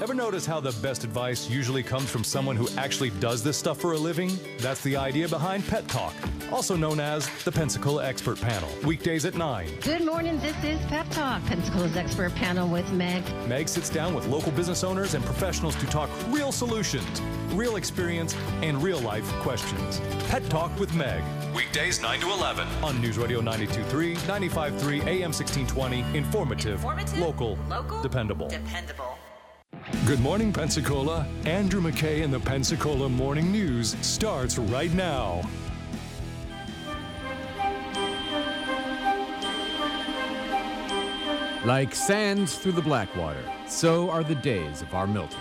Ever notice how the best advice usually comes from someone who actually does this stuff for a living? That's the idea behind Pet Talk, also known as the Pensacola Expert Panel. Weekdays at 9. Good morning, this is Pet Talk, Pensacola's Expert Panel with Meg. Meg sits down with local business owners and professionals to talk real solutions, real experience, and real-life questions. Pet Talk with Meg. Weekdays 9 to 11 on News Radio 92.3, 95.3, AM 1620. Informative, local, dependable. Good morning, Pensacola. Andrew McKay in the Pensacola Morning News starts right now. Like sands through the Blackwater, so are the days of our Milton.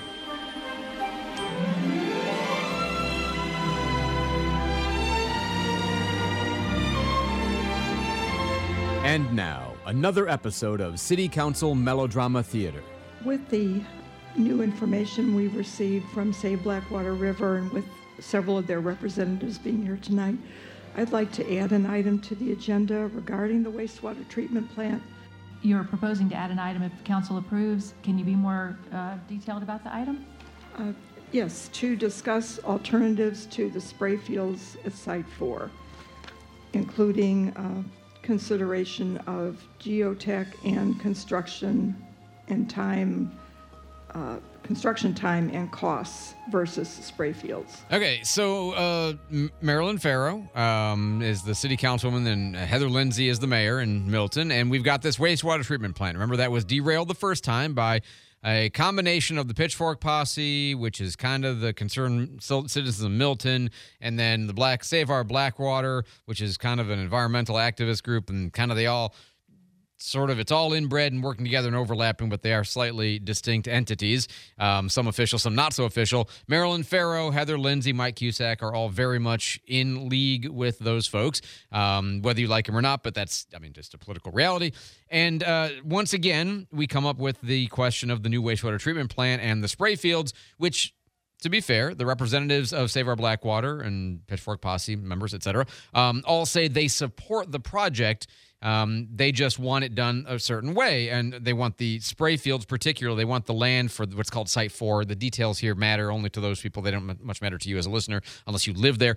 And now, another episode of City Council Melodrama Theater. With the new information we've received from Save Blackwater River and with several of their representatives being here tonight, I'd like to add an item to the agenda regarding the wastewater treatment plant. You're proposing to add an item if the council approves. Can you be more detailed about the item? Yes, to discuss alternatives to the spray fields at Site 4, including consideration of geotech and construction time and costs versus spray fields. Okay, so Marilyn Farrow is the city councilwoman, and Heather Lindsay is the mayor in Milton, and we've got this wastewater treatment plant. Remember, that was derailed the first time by a combination of the Pitchfork Posse, which is kind of the concerned citizens of Milton, and then the Save Our Blackwater, which is kind of an environmental activist group, and kind of they all it's all inbred and working together and overlapping, but they are slightly distinct entities. Some official, some not so official. Marilyn Farrow, Heather Lindsay, Mike Cusack are all very much in league with those folks, whether you like them or not, but that's, just a political reality. And once again, we come up with the question of the new wastewater treatment plant and the spray fields, which, to be fair, the representatives of Save Our Blackwater and Pitchfork Posse members, et cetera, all say they support the project. They just want it done a certain way, and they want the spray fields particularly. They want the land for what's called Site 4. The details here matter only to those people. They don't much matter to you as a listener unless you live there.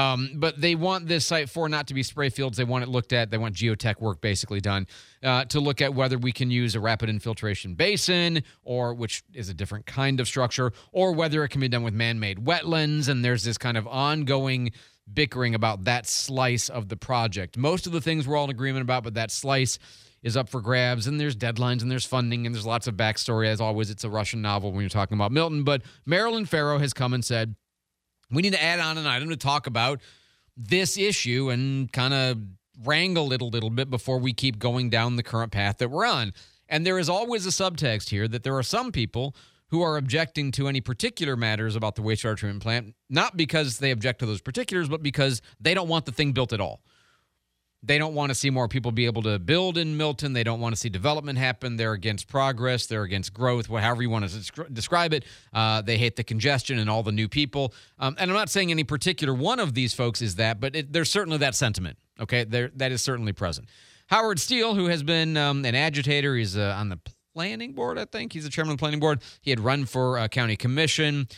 But they want this Site 4 not to be spray fields. They want it looked at. They want geotech work basically done to look at whether we can use a rapid infiltration basin, or which is a different kind of structure, or whether it can be done with man-made wetlands. And there's this kind of ongoing bickering about that slice of the project. Most of the things we're all in agreement about, but that slice is up for grabs, and there's deadlines, and there's funding, and there's lots of backstory. As always, it's a Russian novel when you're talking about Milton. But Marilyn Farrow has come and said, we need to add on an item to talk about this issue and kind of wrangle it a little bit before we keep going down the current path that we're on. And there is always a subtext here that there are some people who are objecting to any particular matters about the wastewater treatment plant, not because they object to those particulars, but because they don't want the thing built at all. They don't want to see more people be able to build in Milton. They don't want to see development happen. They're against progress. They're against growth, however you want to describe it. They hate the congestion and all the new people. And I'm not saying any particular one of these folks is that, but there's certainly that sentiment, okay? That is certainly present. Howard Steele, who has been an agitator, he's on the planning board, I think. He's the chairman of the planning board. He had run for county commission.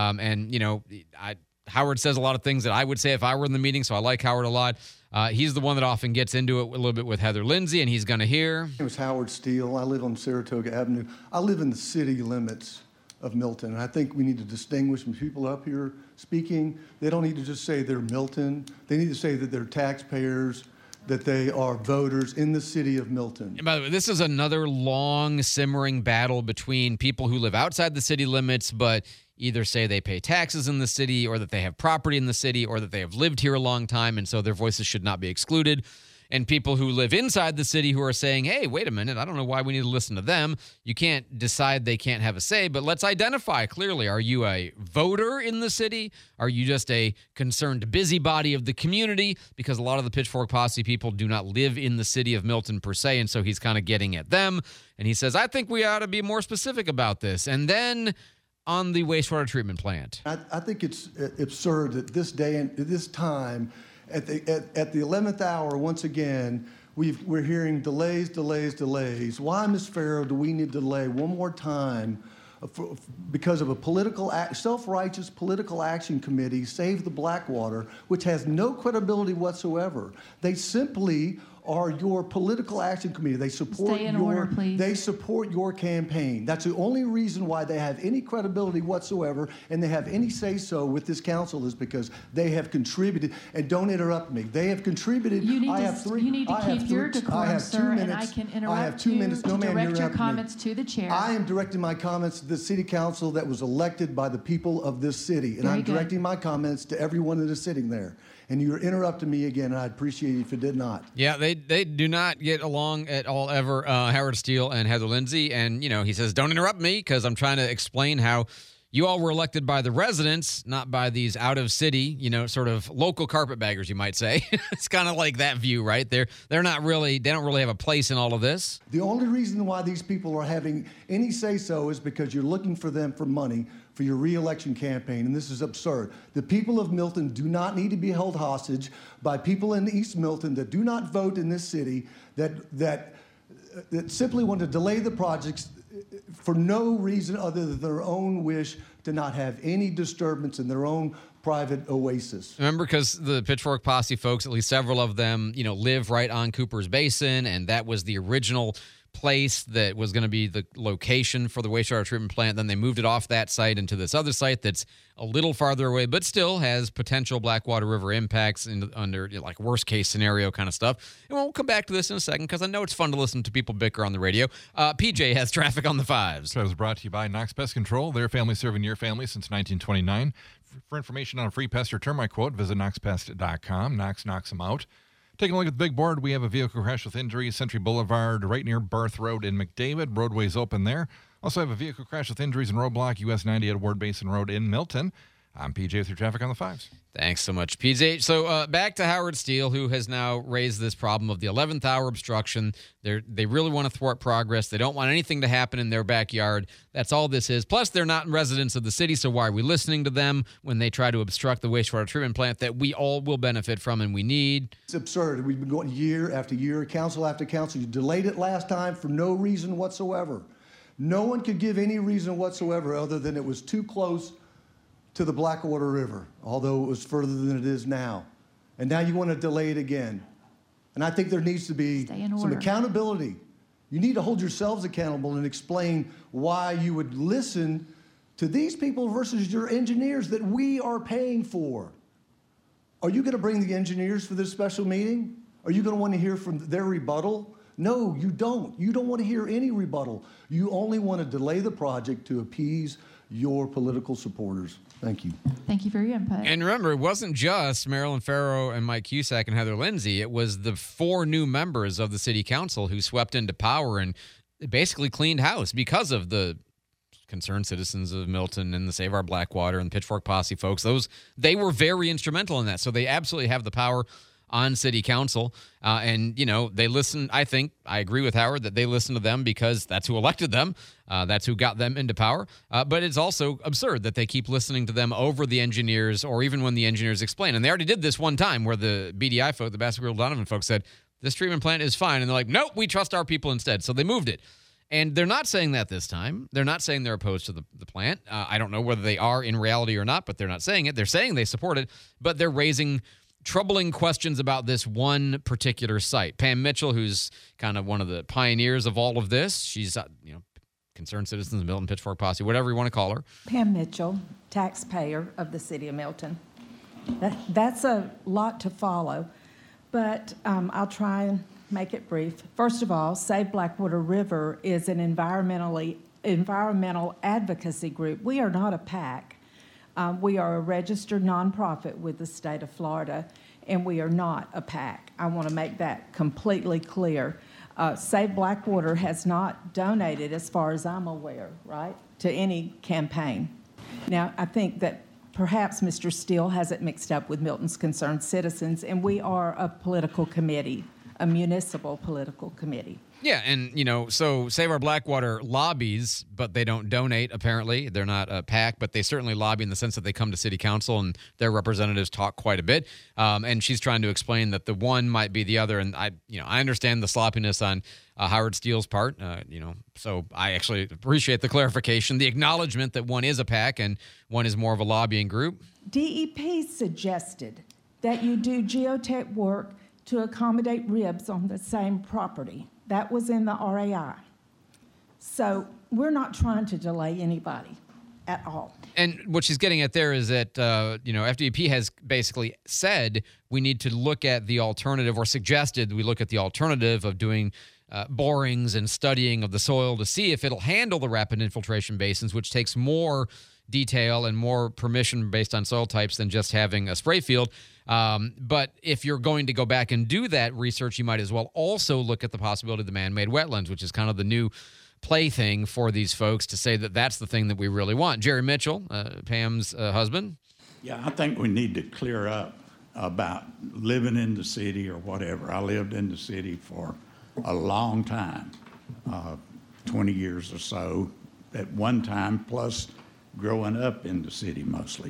Howard says a lot of things that I would say if I were in the meeting, so I like Howard a lot. He's the one that often gets into it a little bit with Heather Lindsay, and he's going to hear. My name is Howard Steele. I live on Saratoga Avenue. I live in the city limits of Milton, and I think we need to distinguish when people up here speaking. They don't need to just say they're Milton. They need to say that they're taxpayers, that they are voters in the city of Milton. And by the way, this is another long, simmering battle between people who live outside the city limits, but either say they pay taxes in the city, or that they have property in the city, or that they have lived here a long time, and so their voices should not be excluded. And people who live inside the city who are saying, hey, wait a minute, I don't know why we need to listen to them. You can't decide they can't have a say, but let's identify clearly. Are you a voter in the city? Are you just a concerned busybody of the community? Because a lot of the Pitchfork Posse people do not live in the city of Milton per se, and so he's kind of getting at them. And he says, I think we ought to be more specific about this. And then on the wastewater treatment plant. I think it's absurd that this day and this time, at the 11th hour, once again, we're hearing delays. Why, Ms. Farrow, do we need to delay one more time because of a self-righteous political action committee, Save the Blackwater, which has no credibility whatsoever. They simply are your political action committee. They support Stay in order, please. They support your campaign. That's the only reason why they have any credibility whatsoever and they have any say-so with this council is because they have contributed. And don't interrupt me. They have contributed. You need to keep your decorum, sir, and I can interrupt I have 2 minutes. to No, ma'am, direct your interrupt me. comments to the chair. I am directing my comments to the city council that was elected by the people of this city. And Very I'm good. directing my comments to everyone that is sitting there. And you're interrupting me again, and I'd appreciate it if you did not. Yeah, they do not get along at all ever, Howard Steele and Heather Lindsay. And, he says, don't interrupt me because I'm trying to explain how you all were elected by the residents, not by these out-of-city, sort of local carpetbaggers, you might say. It's kind of like that view, right? They don't really have a place in all of this. The only reason why these people are having any say-so is because you're looking for them for money for your re-election campaign, and this is absurd. The people of Milton do not need to be held hostage by people in East Milton that do not vote in this city, that simply want to delay the projects for no reason other than their own wish to not have any disturbance in their own private oasis. Remember, because the Pitchfork Posse folks, at least several of them, live right on Cooper's Basin, and that was the original place that was going to be the location for the wastewater treatment plant. Then they moved it off that site into this other site that's a little farther away, but still has potential Blackwater River impacts under like worst case scenario kind of stuff. And we'll come back to this in a second because I know it's fun to listen to people bicker on the radio. PJ has traffic on the fives. So it was brought to you by Knox Pest Control. Their family serving your family since 1929. For information on a free pest or termite quote, visit knoxpest.com. Knox knocks them out. Taking a look at the big board, we have a vehicle crash with injuries, Century Boulevard, right near Barth Road in McDavid. Roadway's open there. Also have a vehicle crash with injuries and roadblock, US 90 at Ward Basin Road in Milton. I'm PJ with your traffic on the fives. Thanks so much, PJ. So back to Howard Steele, who has now raised this problem of the 11th hour obstruction. They really want to thwart progress. They don't want anything to happen in their backyard. That's all this is. Plus, they're not residents of the city, so why are we listening to them when they try to obstruct the wastewater treatment plant that we all will benefit from and we need? It's absurd. We've been going year after year, council after council. You delayed it last time for no reason whatsoever. No one could give any reason whatsoever other than it was too close to the Blackwater River, although it was further than it is now. And now you want to delay it again. And I think there needs to be some accountability. You need to hold yourselves accountable and explain why you would listen to these people versus your engineers that we are paying for. Are you going to bring the engineers for this special meeting? Are you going to want to hear from their rebuttal? No, you don't. You don't want to hear any rebuttal. You only want to delay the project to appease your political supporters. Thank you. Thank you for your input. And remember, it wasn't just Marilyn Farrow and Mike Cusack and Heather Lindsay. It was the 4 new members of the city council who swept into power and basically cleaned house because of the concerned citizens of Milton and the Save Our Blackwater and the Pitchfork Posse folks. They were very instrumental in that. So they absolutely have the power on city council. And, they listen. I agree with Howard that they listen to them because that's who elected them. That's who got them into power. But it's also absurd that they keep listening to them over the engineers or even when the engineers explain. And they already did this one time where the BDI folk, the Baskerville Donovan folks said, this treatment plant is fine. And they're like, nope, we trust our people instead. So they moved it. And they're not saying that this time. They're not saying they're opposed to the plant. I don't know whether they are in reality or not, but they're not saying it. They're saying they support it, but they're raising troubling questions about this one particular site. Pam Mitchell, who's kind of one of the pioneers of all of this, she's, concerned citizens of Milton, Pitchfork Posse, whatever you want to call her. Pam Mitchell, taxpayer of the city of Milton. That's a lot to follow, but I'll try and make it brief. First of all, Save Blackwater River is an environmental advocacy group. We are not a PAC. We are a registered nonprofit with the state of Florida, and we are not a PAC. I want to make that completely clear. Save Blackwater has not donated, as far as I'm aware, right, to any campaign. Now, I think that perhaps Mr. Steele has it mixed up with Milton's Concerned Citizens, and we are a political committee, a municipal political committee. Yeah, and, so Save Our Blackwater lobbies, but they don't donate, apparently. They're not a PAC, but they certainly lobby in the sense that they come to city council and their representatives talk quite a bit. And she's trying to explain that the one might be the other. And I understand the sloppiness on Howard Steele's part, so I actually appreciate the clarification, the acknowledgement that one is a PAC and one is more of a lobbying group. DEP suggested that you do geotech work to accommodate ribs on the same property. That was in the RAI. So we're not trying to delay anybody at all. And what she's getting at there is that, FDP has basically said we need to look at the alternative, or suggested we look at the alternative of doing borings and studying of the soil to see if it'll handle the rapid infiltration basins, which takes more detail and more permission based on soil types than just having a spray field. But if you're going to go back and do that research, you might as well also look at the possibility of the man-made wetlands, which is kind of the new plaything for these folks to say that that's the thing that we really want. Jerry Mitchell, Pam's husband. Yeah, I think we need to clear up about living in the city or whatever. I lived in the city for a long time, 20 years or so at one time, plus growing up in the city mostly.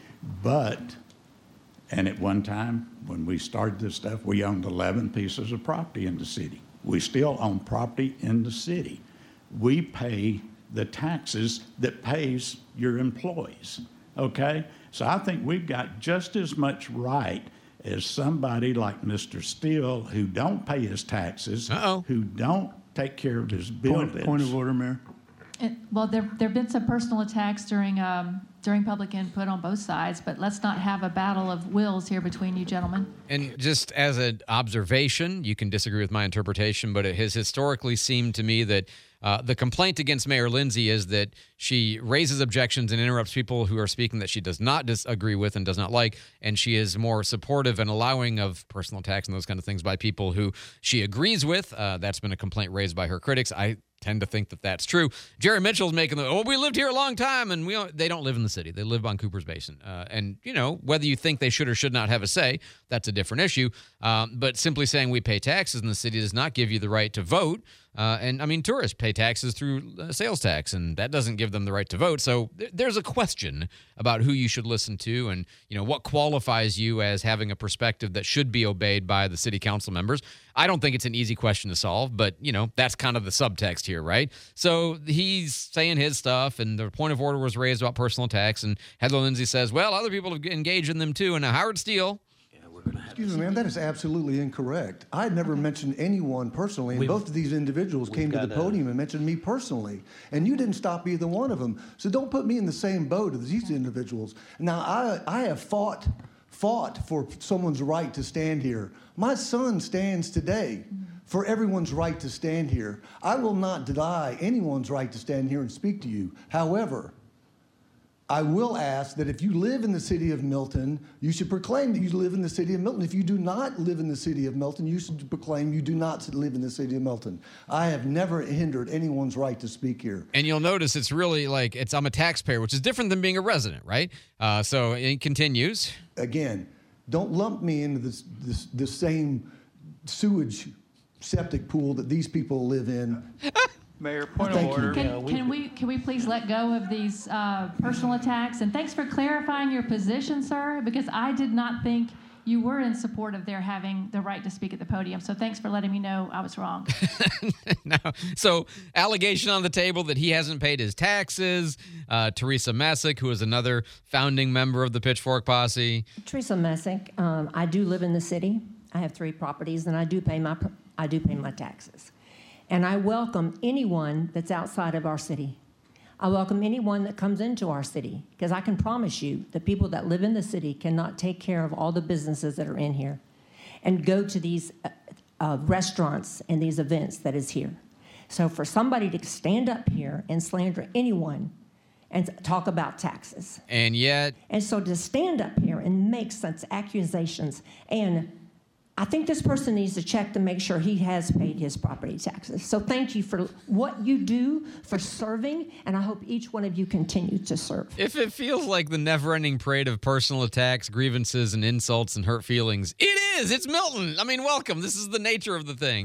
And at one time, when we started this stuff, we owned 11 pieces of property in the city. We still own property in the city. We pay the taxes that pays your employees, okay? So I think we've got just as much right as somebody like Mr. Steele, who don't pay his taxes, who don't take care of his buildings. Point of order, Mayor. Well, there have been some personal attacks during public input on both sides, but let's not have a battle of wills here between you gentlemen. And just as an observation, you can disagree with my interpretation, but it has historically seemed to me that the complaint against Mayor Lindsay is that she raises objections and interrupts people who are speaking that she does not disagree with and does not like, and she is more supportive and allowing of personal attacks and those kind of things by people who she agrees with. That's been a complaint raised by her critics. I tend to think that that's true. Jerry Mitchell's making we lived here a long time, and they don't live in the city. They live on Cooper's Basin. And, whether you think they should or should not have a say, that's a different issue. But simply saying we pay taxes in the city does not give you the right to vote. Tourists pay taxes through sales tax, and that doesn't give them the right to vote. So there's a question about who you should listen to and, what qualifies you as having a perspective that should be obeyed by the city council members. I don't think it's an easy question to solve, but, that's kind of the subtext here, right? So he's saying his stuff, and the point of order was raised about personal attacks, and Heather Lindsay says, well, other people have engaged in them too. And now Howard Steele. Excuse me, ma'am, that is absolutely incorrect. I had never mentioned anyone personally, and both of these individuals came to the podium and mentioned me personally, and you didn't stop either one of them. So don't put me in the same boat as these individuals. Now, I have fought for someone's right to stand here. My son stands today for everyone's right to stand here. I will not deny anyone's right to stand here and speak to you. However, I will ask that if you live in the city of Milton, you should proclaim that you live in the city of Milton. If you do not live in the city of Milton, you should proclaim you do not live in the city of Milton. I have never hindered anyone's right to speak here. And you'll notice it's really I'm a taxpayer, which is different than being a resident, right? So it continues. Again, don't lump me into the same sewage septic pool that these people live in. Mayor, point of order. Can we please let go of these personal attacks? And thanks for clarifying your position, sir, because I did not think you were in support of their having the right to speak at the podium. So thanks for letting me know I was wrong. So allegation on the table that he hasn't paid his taxes. Teresa Messick, who is another founding member of the Pitchfork Posse. Teresa Messick, I do live in the city. I have 3 properties, and I do pay my taxes. And I welcome anyone that's outside of our city. I welcome anyone that comes into our city, because I can promise you the people that live in the city cannot take care of all the businesses that are in here and go to these restaurants and these events that is here. So for somebody to stand up here and slander anyone and talk about taxes. And so to stand up here and make such accusations, and I think this person needs to check to make sure he has paid his property taxes. So thank you for what you do for serving, and I hope each one of you continue to serve. If it feels like the never-ending parade of personal attacks, grievances, and insults and hurt feelings, it is. It's Milton. Welcome. This is the nature of the thing.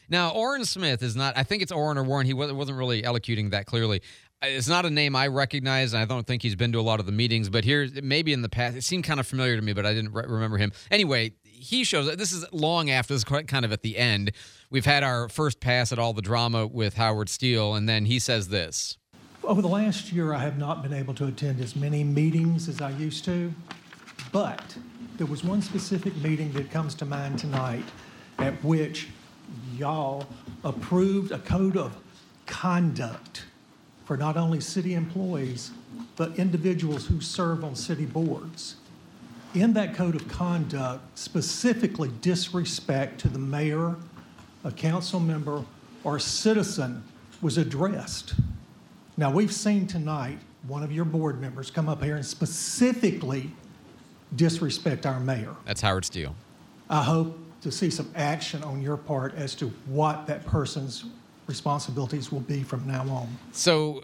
Now, Orrin Smith is not, I think it's Orrin or Warren. He wasn't really elocuting that clearly. It's not a name I recognize, and I don't think he's been to a lot of the meetings, but here, maybe in the past, it seemed kind of familiar to me, but I didn't remember him. Anyway, he shows, this is long after, this is quite kind of at the end. We've had our first pass at all the drama with Howard Steele, and then he says this. Over the last year, I have not been able to attend as many meetings as I used to, but there was one specific meeting that comes to mind tonight at which y'all approved a code of conduct for not only city employees, but individuals who serve on city boards. In that code of conduct, specifically disrespect to the mayor, a council member, or a citizen was addressed. Now, we've seen tonight one of your board members come up here and specifically disrespect our mayor. That's Howard Steele. I hope to see some action on your part as to what that person's responsibilities will be from now on. So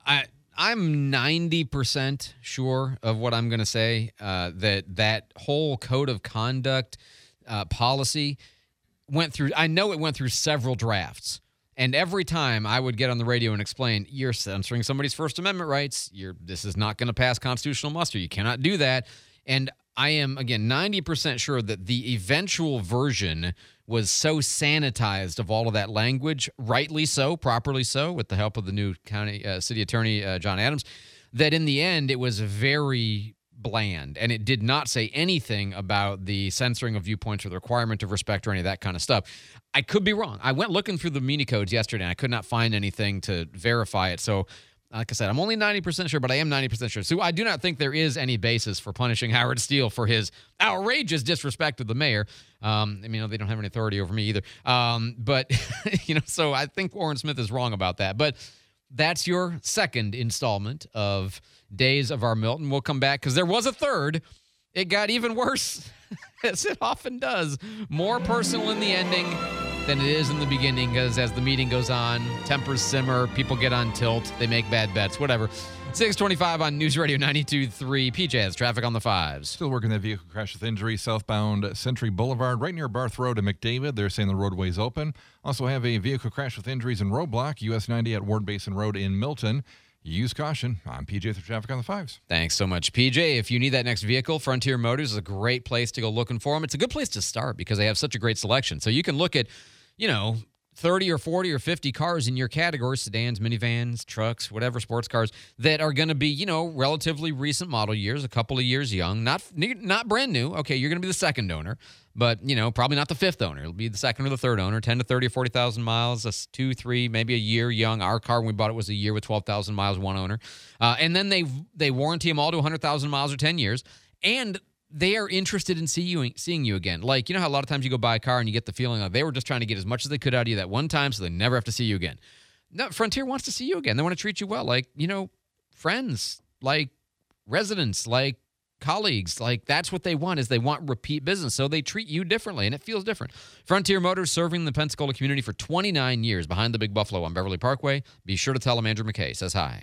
I'm 90% sure of what I'm going to say, that whole code of conduct policy went through, I know it went through several drafts. And every time I would get on the radio and explain, you're censoring somebody's First Amendment rights. This is not going to pass constitutional muster. You cannot do that. And I am, again, 90% sure that the eventual version was so sanitized of all of that language, rightly so, properly so, with the help of the new city attorney, John Adams, that in the end it was very bland, and it did not say anything about the censoring of viewpoints or the requirement of respect or any of that kind of stuff. I could be wrong. I went looking through the Muni codes yesterday, and I could not find anything to verify it. So, like I said, I'm only 90% sure, but I am 90% sure. So I do not think there is any basis for punishing Howard Steele for his outrageous disrespect of the mayor. I mean, they don't have any authority over me either. But, so I think Orrin Smith is wrong about that. But that's your second installment of Days of Our Milton. We'll come back because there was a third. It got even worse, as it often does. More personal in the ending than it is in the beginning, because as the meeting goes on, tempers simmer, people get on tilt, they make bad bets, whatever. 625 on News Radio 92.3. PJ has traffic on the fives. Still working that vehicle crash with injury southbound Century Boulevard, right near Barth Road and McDavid. They're saying the roadway's open. Also have a vehicle crash with injuries in Roadblock, US 90 at Ward Basin Road in Milton. Use caution. I'm PJ with traffic on the fives. Thanks so much, PJ. If you need that next vehicle, Frontier Motors is a great place to go looking for them. It's a good place to start because they have such a great selection. So you can look at, 30 or 40 or 50 cars in your category, sedans, minivans, trucks, whatever, sports cars, that are going to be, relatively recent model years, a couple of years young, not brand new. Okay, you're going to be the second owner, but, probably not the fifth owner. It'll be the second or the third owner, 10 to 30 or 40,000 miles, 2, 3, maybe a year young. Our car, when we bought it, was a year with 12,000 miles, one owner. And then they warranty them all to 100,000 miles or 10 years. And they are interested in seeing you again. Like, how a lot of times you go buy a car and you get the feeling like they were just trying to get as much as they could out of you that one time so they never have to see you again. No, Frontier wants to see you again. They want to treat you well, like, friends, like residents, like colleagues. Like, that's what they want, is they want repeat business. So they treat you differently, and it feels different. Frontier Motors, serving the Pensacola community for 29 years behind the Big Buffalo on Beverly Parkway. Be sure to tell them Andrew McKay says hi.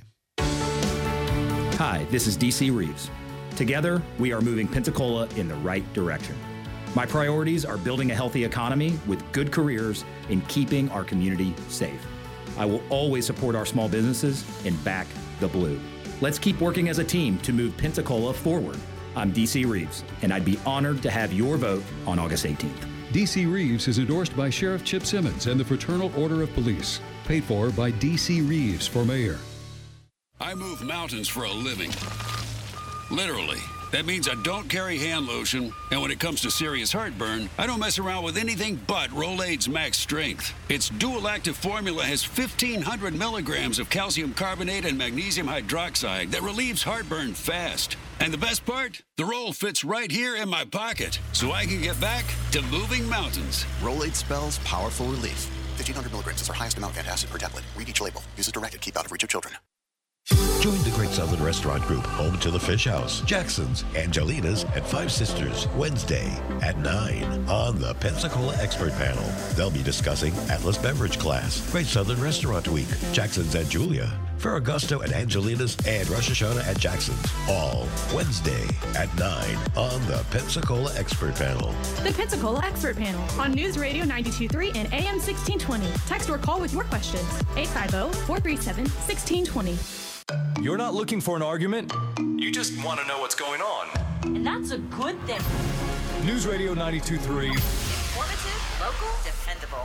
Hi, this is DC Reeves. Together, we are moving Pensacola in the right direction. My priorities are building a healthy economy with good careers and keeping our community safe. I will always support our small businesses and back the blue. Let's keep working as a team to move Pensacola forward. I'm DC Reeves, and I'd be honored to have your vote on August 18th. DC Reeves is endorsed by Sheriff Chip Simmons and the Fraternal Order of Police. Paid for by DC Reeves for mayor. I move mountains for a living. Literally. That means I don't carry hand lotion, and when it comes to serious heartburn, I don't mess around with anything but Rolaids Max Strength. Its dual-active formula has 1,500 milligrams of calcium carbonate and magnesium hydroxide that relieves heartburn fast. And the best part? The roll fits right here in my pocket, so I can get back to moving mountains. Rolaids spells powerful relief. 1,500 milligrams is our highest amount of antacid per tablet. Read each label. Use as directed. Keep out of reach of children. Join the Great Southern Restaurant Group, home to the Fish House, Jackson's, Angelina's, and Five Sisters, Wednesday at 9 on the Pensacola Expert Panel. They'll be discussing Atlas Beverage Class, Great Southern Restaurant Week, Jackson's and Julia, Ferragosto at Angelina's, and Rosh Hashanah at Jackson's. All Wednesday at 9 on the Pensacola Expert Panel. The Pensacola Expert Panel on News Radio 92.3 and AM 1620. Text or call with your questions. 850-437-1620. You're not looking for an argument. You just want to know what's going on. And that's a good thing. News Radio 92.3. Informative, local, dependable.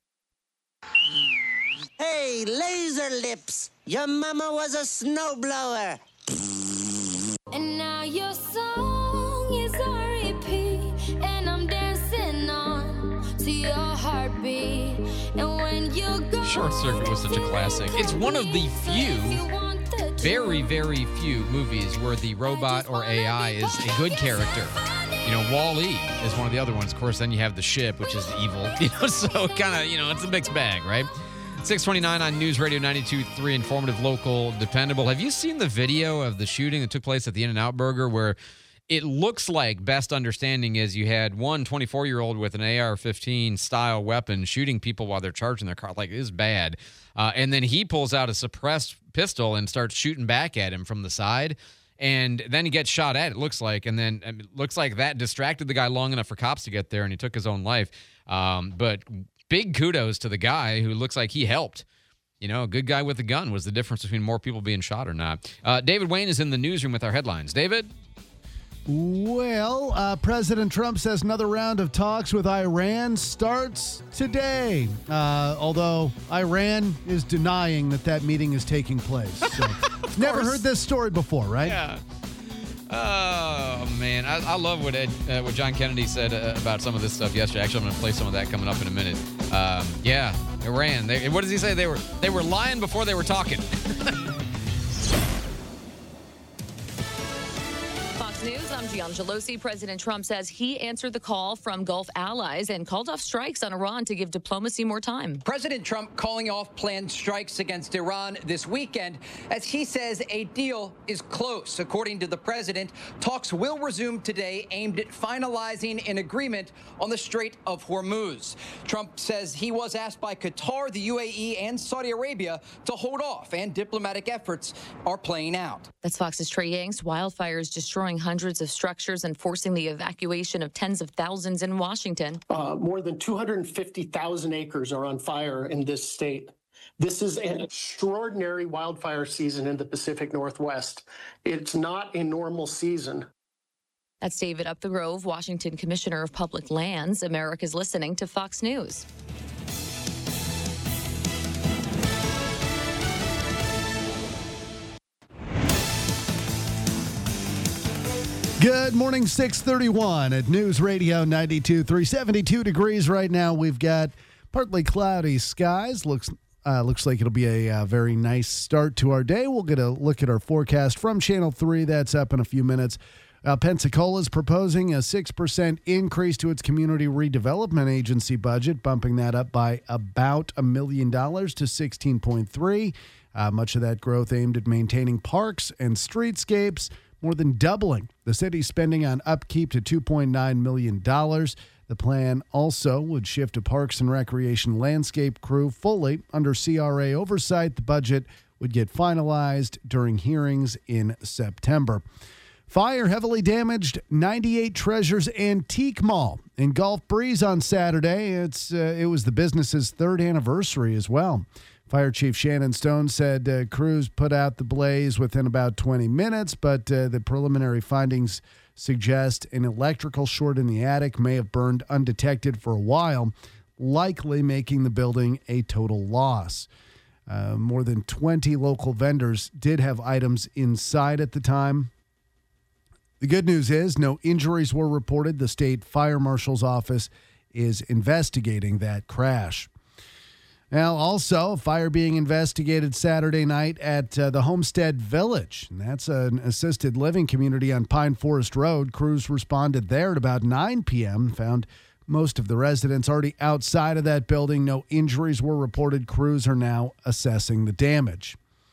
Hey, Laser Lips, your mama was a snowblower. And now your song is on repeat, and I'm dancing on to your heartbeat. And when you go, Short Circuit was such a classic. It's one of the few, very, very few movies where the robot or AI is a good character. You know, Wall-E is one of the other ones. Of course, then you have the ship, which is evil. So kind of, it's a mixed bag, right? 629 on News Radio 92.3, informative, local, dependable. Have you seen the video of the shooting that took place at the In-N-Out Burger where it looks like, best understanding is, you had one 24-year-old with an AR-15 style weapon shooting people while they're charging their car? Like, it is bad. And then he pulls out a suppressed pistol and starts shooting back at him from the side. And then he gets shot at, it looks like. And then it looks like that distracted the guy long enough for cops to get there, and he took his own life. But big kudos to the guy who looks like he helped. A good guy with a gun was the difference between more people being shot or not. David Wayne is in the newsroom with our headlines. David? Well, President Trump says another round of talks with Iran starts today, although Iran is denying that meeting is taking place. So, never heard this story before, right? Yeah. Oh, man. I love what John Kennedy said about some of this stuff yesterday. Actually, I'm going to play some of that coming up in a minute. Yeah, Iran. What does he say? They were lying before they were talking. News, I'm Gian Gelosi. President Trump says he answered the call from Gulf allies and called off strikes on Iran to give diplomacy more time. President Trump calling off planned strikes against Iran this weekend as he says a deal is close. According to the president, talks will resume today aimed at finalizing an agreement on the Strait of Hormuz. Trump says he was asked by Qatar, the UAE, and Saudi Arabia to hold off, and diplomatic efforts are playing out. That's Fox's Trey Yanks. Wildfires destroying hundreds of structures and forcing the evacuation of tens of thousands in Washington. More than 250,000 acres are on fire in this state. This is an extraordinary wildfire season in the Pacific Northwest. It's not a normal season. That's David Up the Grove, Washington Commissioner of Public Lands. America's listening to Fox News. Good morning, 6:31 at News Radio 92.3. 72 degrees right now. We've got partly cloudy skies. Looks like it'll be a very nice start to our day. We'll get a look at our forecast from Channel 3. That's up in a few minutes. Pensacola is proposing a 6% increase to its community redevelopment agency budget, bumping that up by about $1 million to $16.3. Much of that growth aimed at maintaining parks and streetscapes, more than doubling the city's spending on upkeep to $2.9 million. The plan also would shift a Parks and Recreation landscape crew fully under CRA oversight. The budget would get finalized during hearings in September. Fire heavily damaged 98 Treasures Antique Mall in Gulf Breeze on Saturday. It was the business's third anniversary as well. Fire Chief Shannon Stone said crews put out the blaze within about 20 minutes, but the preliminary findings suggest an electrical short in the attic may have burned undetected for a while, likely making the building a total loss. More than 20 local vendors did have items inside at the time. The good news is no injuries were reported. The state fire marshal's office is investigating that crash. Now, also, a fire being investigated Saturday night at the Homestead Village. And that's an assisted living community on Pine Forest Road. Crews responded there at about 9 p.m. Found most of the residents already outside of that building. No injuries were reported. Crews are now assessing the damage.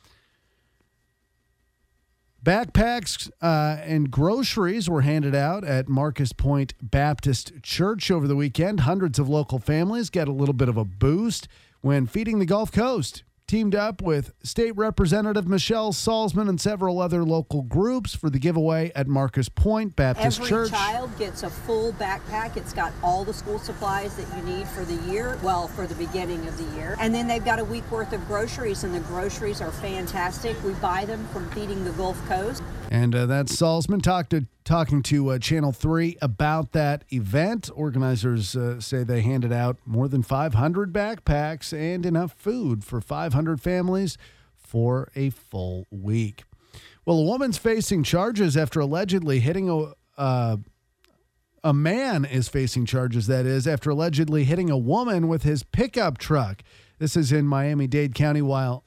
Backpacks and groceries were handed out at Marcus Point Baptist Church over the weekend. Hundreds of local families get a little bit of a boost when feeding the Gulf Coast. teamed up with State Representative Michelle Salzman and several other local groups for the giveaway at Marcus Point Baptist Church. Every child gets a full backpack. It's got all the school supplies that you need for the year, well, for the beginning of the year. And then they've got a week worth of groceries, and the groceries are fantastic. We buy them from Feeding the Gulf Coast. And that's Salzman talking to Channel 3 about that event. Organizers say they handed out more than 500 backpacks and enough food for 500 families for a full week. Well, a woman's facing charges after allegedly hitting a man is facing charges, that is, after allegedly hitting a woman with his pickup truck. This is in Miami-Dade County while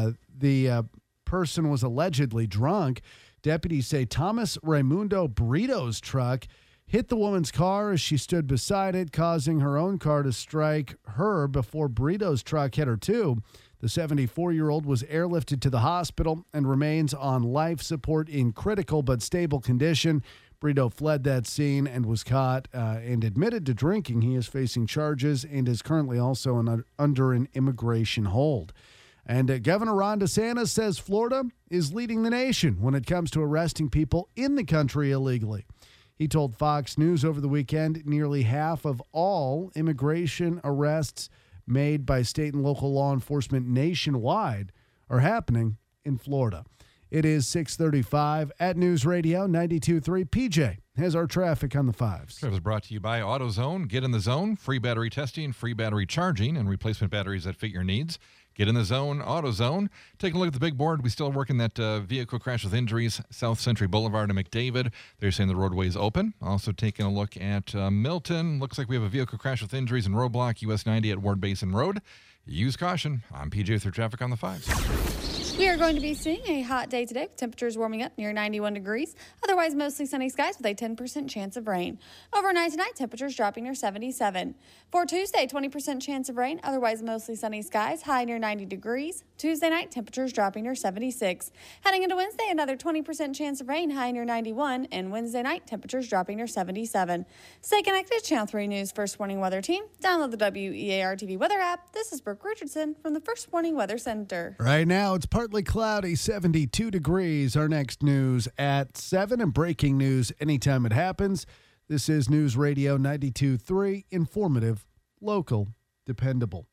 the person was allegedly drunk. Deputies say Thomas Raimundo Brito's truck hit the woman's car as she stood beside it, causing her own car to strike her before Brito's truck hit her too. The 74-year-old was airlifted to the hospital and remains on life support in critical but stable condition. Brito fled that scene and was caught and admitted to drinking. He is facing charges and is currently also under an immigration hold. And Governor Ron DeSantis says Florida is leading the nation when it comes to arresting people in the country illegally. He told Fox News over the weekend nearly half of all immigration arrests made by state and local law enforcement nationwide are happening in Florida. It is 6:35 at News Radio 92.3. PJ has our traffic on the fives. Traffic is brought to you by AutoZone. Get in the zone. Free battery testing, free battery charging, and replacement batteries that fit your needs. Get in the zone, AutoZone. Taking a look at the big board. We still working that vehicle crash with injuries, South Century Boulevard and McDavid. They're saying the roadway is open. Also taking a look at Milton. Looks like we have a vehicle crash with injuries in roadblock, US 90 at Ward Basin Road. Use caution. I'm PJ with your traffic on the fives. We are going to be seeing a hot day today with temperatures warming up near 91 degrees. Otherwise, mostly sunny skies with a 10% chance of rain. Overnight tonight, temperatures dropping near 77. For Tuesday, 20% chance of rain. Otherwise, mostly sunny skies, high near 90 degrees. Tuesday night, temperatures dropping near 76. Heading into Wednesday, another 20% chance of rain, high near 91. And Wednesday night, temperatures dropping near 77. Stay connected. Channel 3 News First Warning Weather Team. Download the WEAR TV weather app. This is Brooke Richardson from the First Warning Weather Center. Right now, it's partly cloudy, 72 degrees. Our next news at 7 and breaking news anytime it happens. This is News Radio 92.3, informative, local, dependable.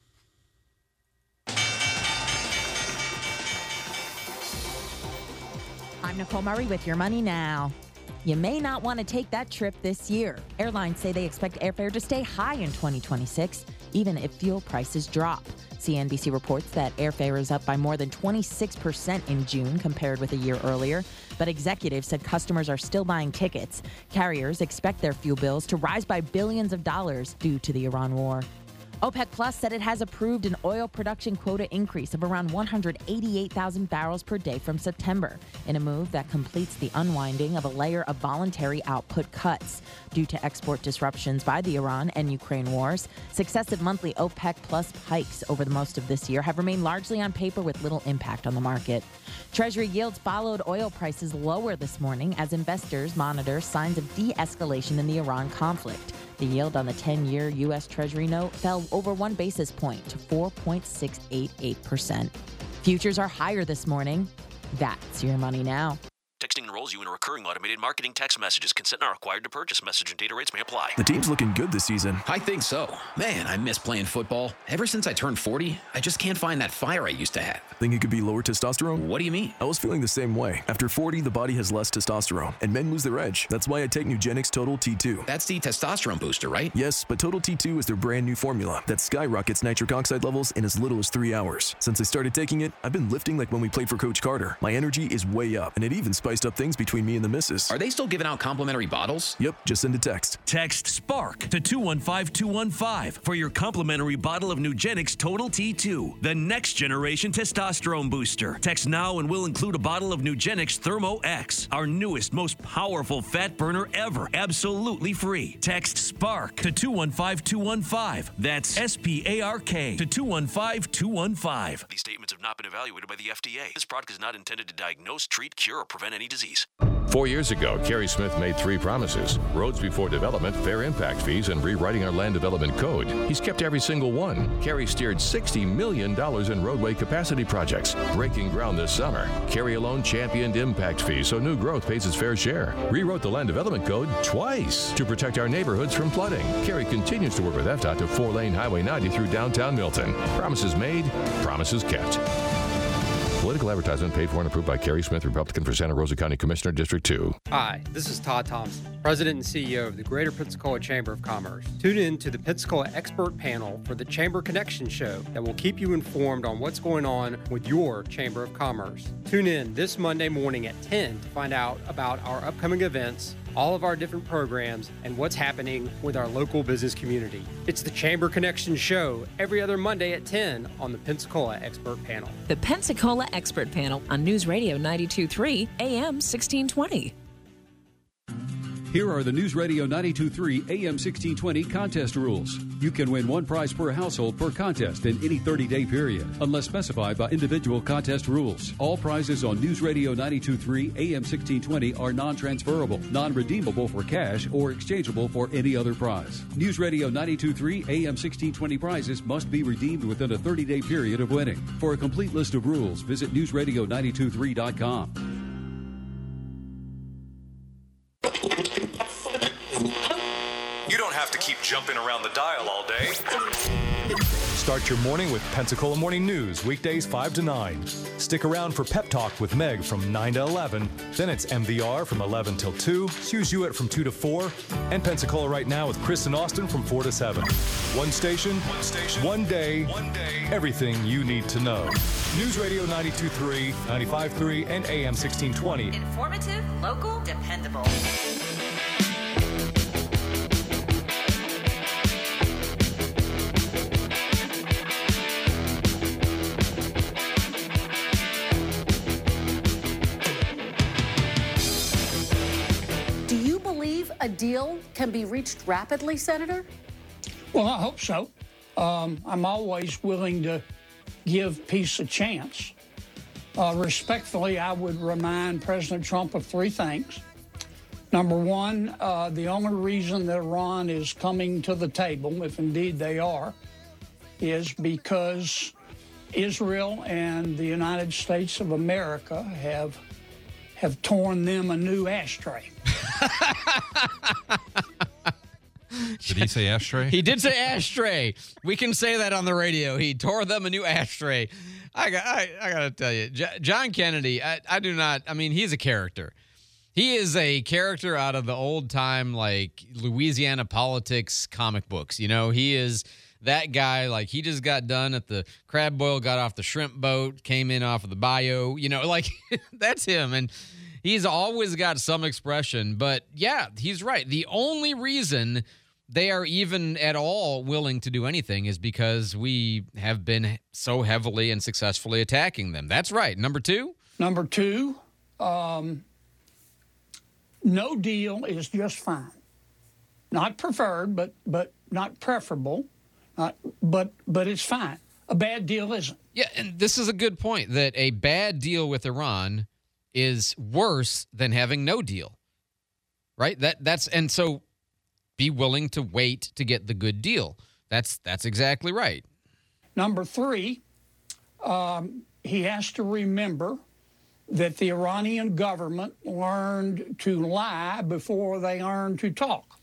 I'm Nicole Murray with Your Money Now. You may not want to take that trip this year. Airlines say they expect airfare to stay high in 2026, even if fuel prices drop. CNBC reports that airfare is up by more than 26% in June compared with a year earlier, but executives said customers are still buying tickets. Carriers expect their fuel bills to rise by billions of dollars due to the Iran war. OPEC Plus said it has approved an oil production quota increase of around 188,000 barrels per day from September, in a move that completes the unwinding of a layer of voluntary output cuts. Due to export disruptions by the Iran and Ukraine wars, successive monthly OPEC Plus hikes over the most of this year have remained largely on paper with little impact on the market. Treasury yields followed oil prices lower this morning as investors monitor signs of de-escalation in the Iran conflict. The yield on the 10-year U.S. Treasury note fell over 1 basis point to 4.688%. Futures are higher this morning. That's Your Money Now. Texting enrolls you in a recurring automated marketing text messages. Consent not required to purchase. Message and data rates may apply. The team's looking good this season. I think so. Man, I miss playing football. Ever since I turned 40, I just can't find that fire I used to have. Think it could be lower testosterone? What do you mean? I was feeling the same way. After 40, the body has less testosterone, and men lose their edge. That's why I take Nugenix Total T2. That's the testosterone booster, right? Yes, but Total T2 is their brand new formula that skyrockets nitric oxide levels in as little as 3 hours. Since I started taking it, I've been lifting like when we played for Coach Carter. My energy is way up, and it even spiced up things between me and the missus. Are they still giving out complimentary bottles? Yep, just send a text. Text SPARK to 215-215 for your complimentary bottle of Nugenix Total T2, the next generation testosterone booster. Text now and we'll include a bottle of Nugenix Thermo X, our newest, most powerful fat burner ever, absolutely free. Text SPARK to 215-215. That's SPARK to 215-215. These statements have not been evaluated by the FDA. This product is not intended to diagnose, treat, cure, or prevent any disease. 4 years ago, Kerry Smith made 3 promises: roads before development, fair impact fees, and rewriting our land development code. He's kept every single one. Kerry steered $60 million in roadway capacity projects, breaking ground this summer. Kerry alone championed impact fees so new growth pays its fair share. Rewrote the land development code twice to protect our neighborhoods from flooding. Kerry continues to work with FDOT to 4-lane Highway 90 through downtown Milton. Promises made, promises kept. Political advertisement paid for and approved by Kerry Smith, Republican for Santa Rosa County Commissioner, District 2. Hi, this is Todd Thompson, President and CEO of the Greater Pensacola Chamber of Commerce. Tune in to the Pensacola Expert Panel for the Chamber Connection Show that will keep you informed on what's going on with your Chamber of Commerce. Tune in this Monday morning at 10 to find out about our upcoming events, all of our different programs, and what's happening with our local business community. It's the Chamber Connection Show every other Monday at 10 on the Pensacola Expert Panel. The Pensacola Expert Panel on News Radio 92.3 AM 1620. Here are the News Radio 92.3 AM 1620 contest rules. You can win one prize per household per contest in any 30-day period, unless specified by individual contest rules. All prizes on News Radio 92.3 AM 1620 are non-transferable, non-redeemable for cash, or exchangeable for any other prize. News Radio 92.3 AM 1620 prizes must be redeemed within a 30-day period of winning. For a complete list of rules, visit newsradio923.com. You don't have to keep jumping around the dial all day. Start your morning with Pensacola Morning News, weekdays 5 to 9. Stick around for Pep Talk with Meg from 9 to 11. Then it's MVR from 11 till 2, Hughes Hewitt from 2 to 4, and Pensacola Right Now with Chris and Austin from 4 to 7. One station, one day, everything you need to know. News Radio 92.3, 95.3, and AM 1620. Informative, local, dependable. A deal can be reached rapidly, Senator? Well, I hope so. I'm always willing to give peace a chance. Respectfully, I would remind President Trump of 3 things. Number one, the only reason that Iran is coming to the table, if indeed they are, is because Israel and the United States of America have torn them a new ashtray. Did he say ashtray? He did say ashtray. We can say that on the radio. He tore them a new ashtray. I got to tell you, John Kennedy, he's a character. He is a character out of the old time, like, Louisiana politics comic books. You know, he is that guy. Like, he just got done at the crab boil, got off the shrimp boat, came in off of the bayou. You know, like, that's him. And he's always got some expression. But, yeah, he's right. The only reason they are even at all willing to do anything is because we have been so heavily and successfully attacking them. That's right. Number two? Number two, no deal is just fine. Not preferred, but not preferable. But it's fine. A bad deal isn't. Yeah, and this is a good point, that a bad deal with Iran is worse than having no deal, right? And so be willing to wait to get the good deal. That's exactly right. Number three, he has to remember that the Iranian government learned to lie before they learned to talk.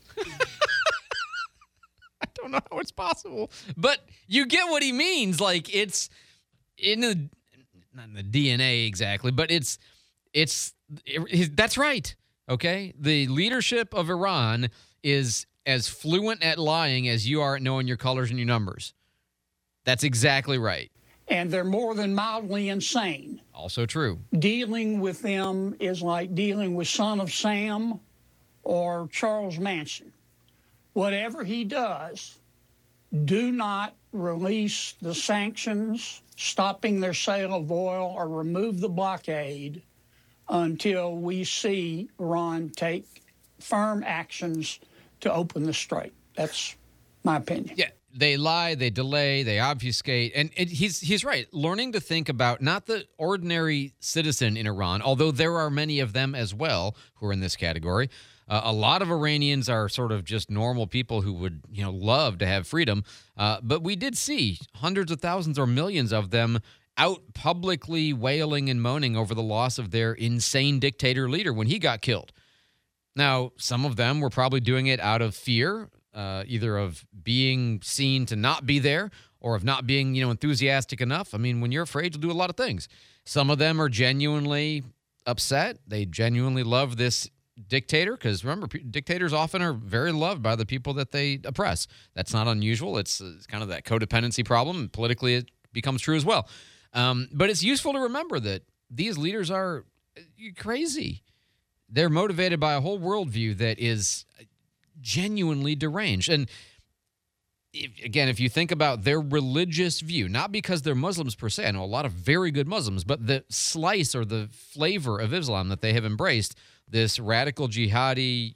I don't know how it's possible, but you get what he means. Like, it's not in the DNA exactly, but it's that's right. Okay. The leadership of Iran is as fluent at lying as you are at knowing your colors and your numbers. That's exactly right. And they're more than mildly insane. Also true. Dealing with them is like dealing with Son of Sam or Charles Manson. Whatever he does, do not release the sanctions, stopping their sale of oil, or remove the blockade until we see Iran take firm actions to open the strait. That's my opinion. Yeah, they lie, they delay, they obfuscate. And he's right. Learning to think about not the ordinary citizen in Iran, although there are many of them as well who are in this category. A lot of Iranians are sort of just normal people who would, love to have freedom. But we did see hundreds of thousands or millions of them out publicly wailing and moaning over the loss of their insane dictator leader when he got killed. Now, some of them were probably doing it out of fear, either of being seen to not be there or of not being, enthusiastic enough. I mean, when you're afraid, you'll do a lot of things. Some of them are genuinely upset. They genuinely love this dictator because, remember, dictators often are very loved by the people that they oppress. That's not unusual. It's kind of that codependency problem. Politically, it becomes true as well. But it's useful to remember that these leaders are crazy. They're motivated by a whole worldview that is genuinely deranged. And if you think about their religious view, not because they're Muslims per se, I know a lot of very good Muslims, but the slice or the flavor of Islam that they have embraced, this radical jihadi,